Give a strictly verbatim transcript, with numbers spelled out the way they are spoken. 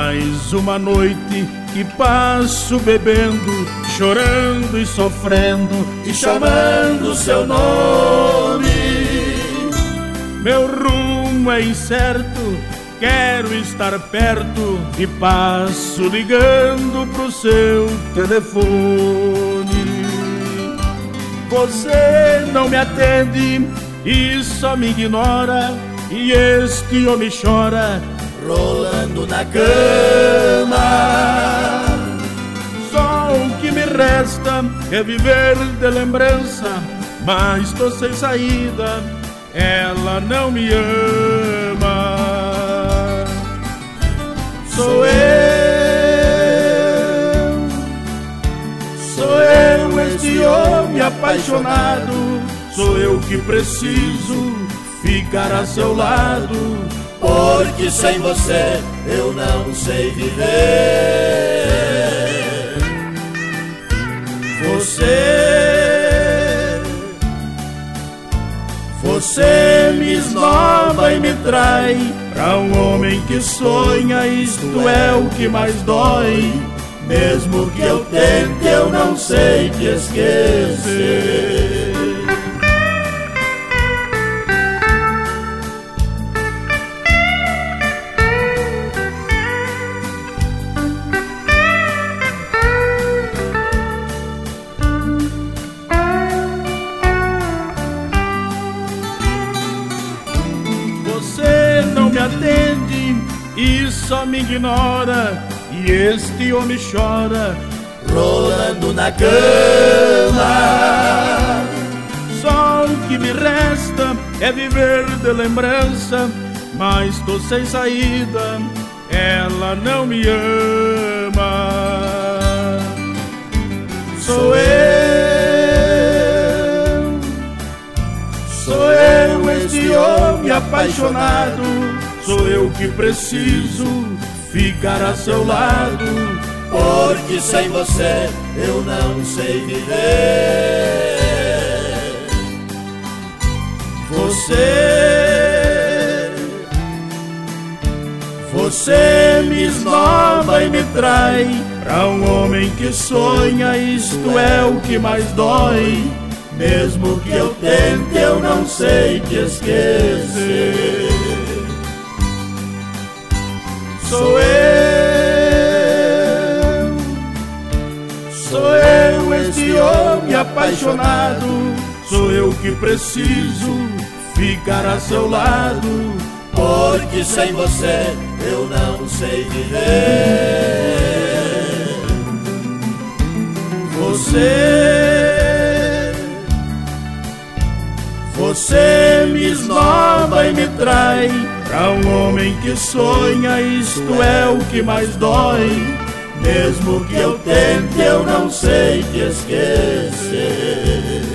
Mais uma noite que passo bebendo, chorando e sofrendo e chamando seu nome. Meu rumo é incerto, quero estar perto e passo ligando pro seu telefone. Você não me atende e só me ignora, e este homem chora rolando na cama. Só o que me resta é viver de lembrança, mas tô sem saída, ela não me ama. Sou eu, sou eu este homem apaixonado, sou eu que preciso ficar a seu lado, porque sem você eu não sei viver. Você, você me esnova e me trai. Pra um homem que sonha, isto é o que mais dói. Mesmo que eu tente, eu não sei te esquecer. Me atende e só me ignora, e este homem chora rolando na cama. Só o que me resta é viver de lembrança, mas tô sem saída, ela não me ama. Sou eu, sou eu este homem apaixonado, sou eu que preciso ficar a seu lado, porque sem você eu não sei viver. Você, você me esnova e me trai. Pra um homem que sonha, isto é o que mais dói. Mesmo que eu tente, eu não sei te esquecer. Sou eu, sou eu este homem apaixonado, sou eu que preciso ficar a seu lado, porque sem você eu não sei viver. Você, você me esnova e me trai. Pra um homem que sonha, isto é o que mais dói. Mesmo que eu tente, eu não sei te esquecer.